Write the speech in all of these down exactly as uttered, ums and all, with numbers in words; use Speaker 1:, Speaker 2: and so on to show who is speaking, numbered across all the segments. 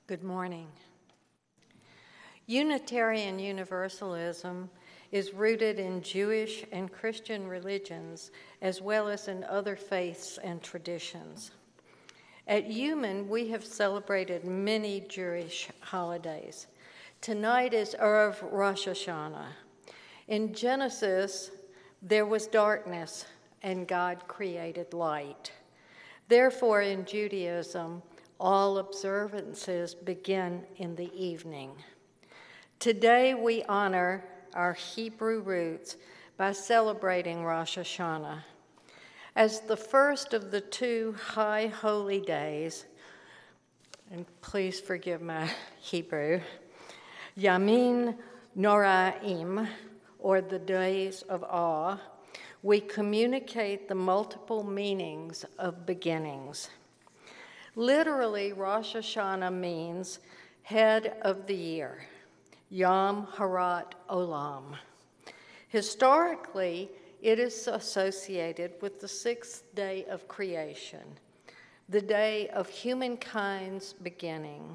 Speaker 1: Good morning. Unitarian Universalism is rooted in Jewish and Christian religions as well as in other faiths and traditions. At UUMAN, we have celebrated many Jewish holidays. Tonight is Erev Rosh Hashanah. In Genesis, there was darkness and God created light. Therefore, in Judaism, all observances begin in the evening. Today, we honor our Hebrew roots by celebrating Rosh Hashanah. As the first of the two high holy days, and please forgive my Hebrew, Yamin Noraim, or the days of awe, we communicate the multiple meanings of beginnings. Literally, Rosh Hashanah means head of the year, Yom Harat Olam. Historically, it is associated with the sixth day of creation, the day of humankind's beginning.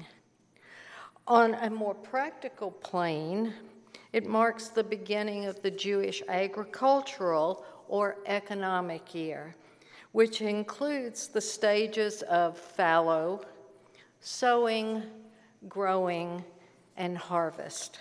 Speaker 1: On a more practical plane, it marks the beginning of the Jewish agricultural or economic year, which includes the stages of fallow, sowing, growing, and harvest.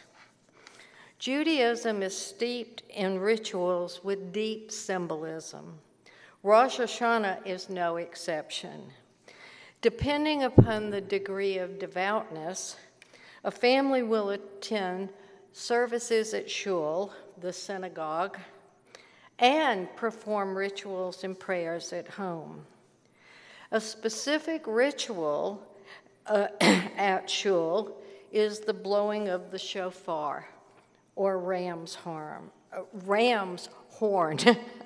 Speaker 1: Judaism is steeped in rituals with deep symbolism. Rosh Hashanah is no exception. Depending upon the degree of devoutness, a family will attend services at shul, the synagogue, and perform rituals and prayers at home. A specific ritual uh, at shul is the blowing of the shofar, or ram's horn. Uh, ram's horn.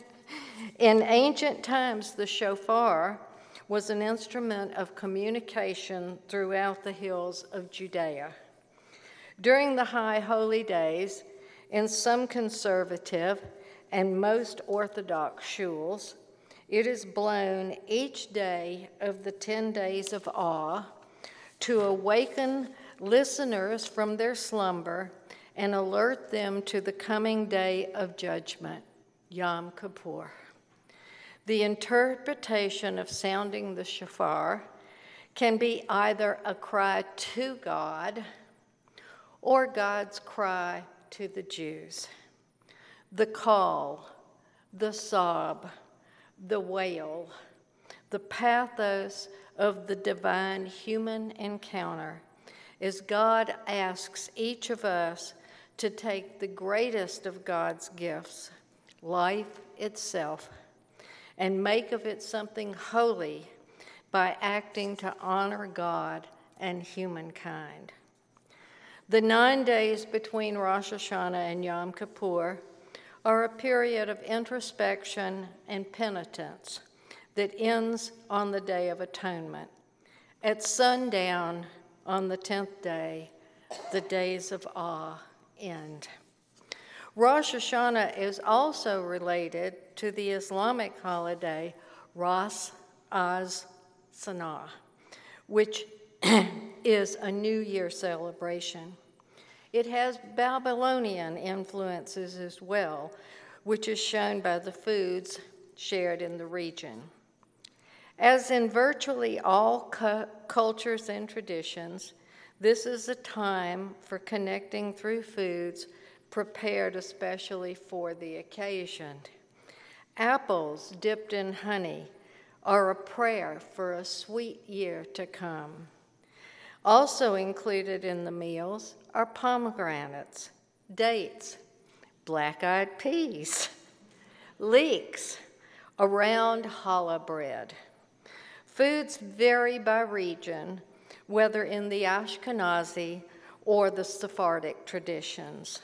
Speaker 1: In ancient times, the shofar was an instrument of communication throughout the hills of Judea. During the high holy days, in some conservative and most Orthodox shuls, it is blown each day of the ten days of awe to awaken listeners from their slumber and alert them to the coming day of judgment, Yom Kippur. The interpretation of sounding the shofar can be either a cry to God or God's cry to the Jews. The call, the sob, the wail, the pathos of the divine human encounter as God asks each of us to take the greatest of God's gifts, life itself, and make of it something holy by acting to honor God and humankind. The nine days between Rosh Hashanah and Yom Kippur are a period of introspection and penitence that ends on the Day of Atonement. At sundown on the tenth day, the days of awe end. Rosh Hashanah is also related to the Islamic holiday Ras Az-Sanah, which is a New Year celebration. It has Babylonian influences as well, which is shown by the foods shared in the region. As in virtually all cu- cultures and traditions, this is a time for connecting through foods prepared especially for the occasion. Apples dipped in honey are a prayer for a sweet year to come. Also included in the meals are pomegranates, dates, black-eyed peas, leeks, a round challah bread. Foods vary by region, whether in the Ashkenazi or the Sephardic traditions.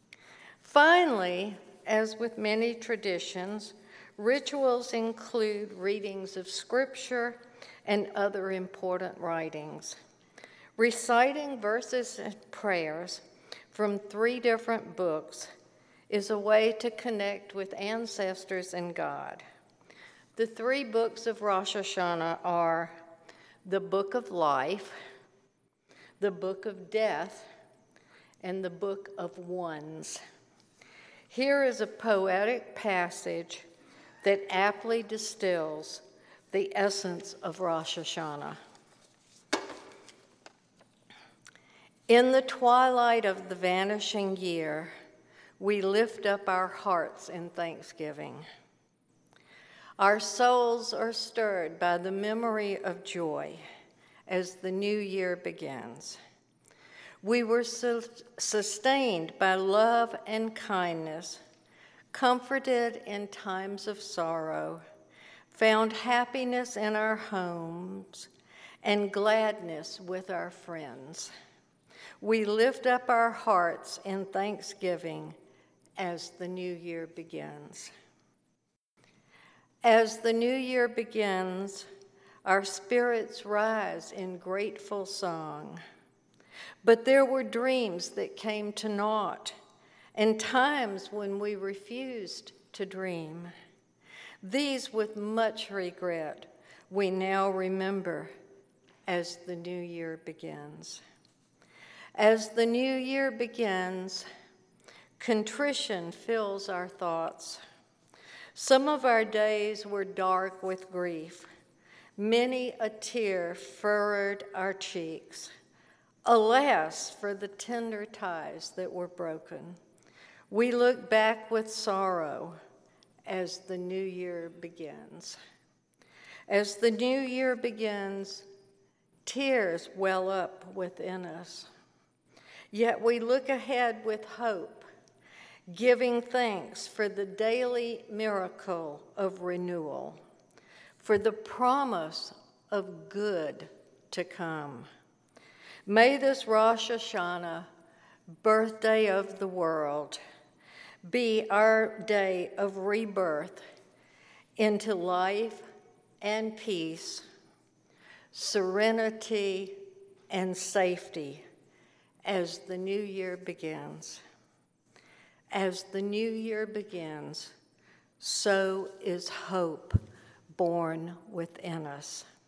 Speaker 1: Finally, as with many traditions, rituals include readings of scripture and other important writings. Reciting verses and prayers from three different books is a way to connect with ancestors and God. The three books of Rosh Hashanah are the Book of Life, the book of death, and the book of ones. Here is a poetic passage that aptly distills the essence of Rosh Hashanah. In the twilight of the vanishing year, we lift up our hearts in thanksgiving. Our souls are stirred by the memory of joy as the new year begins. We were su- sustained by love and kindness, comforted in times of sorrow, found happiness in our homes, and gladness with our friends. We lift up our hearts in thanksgiving as the new year begins. As the new year begins, our spirits rise in grateful song. But there were dreams that came to naught, and times when we refused to dream. These, with much regret, we now remember as the new year begins. As the new year begins, contrition fills our thoughts. Some of our days were dark with grief. Many a tear furrowed our cheeks. Alas, for the tender ties that were broken. We look back with sorrow as the new year begins. As the new year begins, tears well up within us. Yet we look ahead with hope, giving thanks for the daily miracle of renewal, for the promise of good to come. May this Rosh Hashanah, birthday of the world, be our day of rebirth into life and peace, serenity and safety as the new year begins. As the new year begins, so is hope born within us.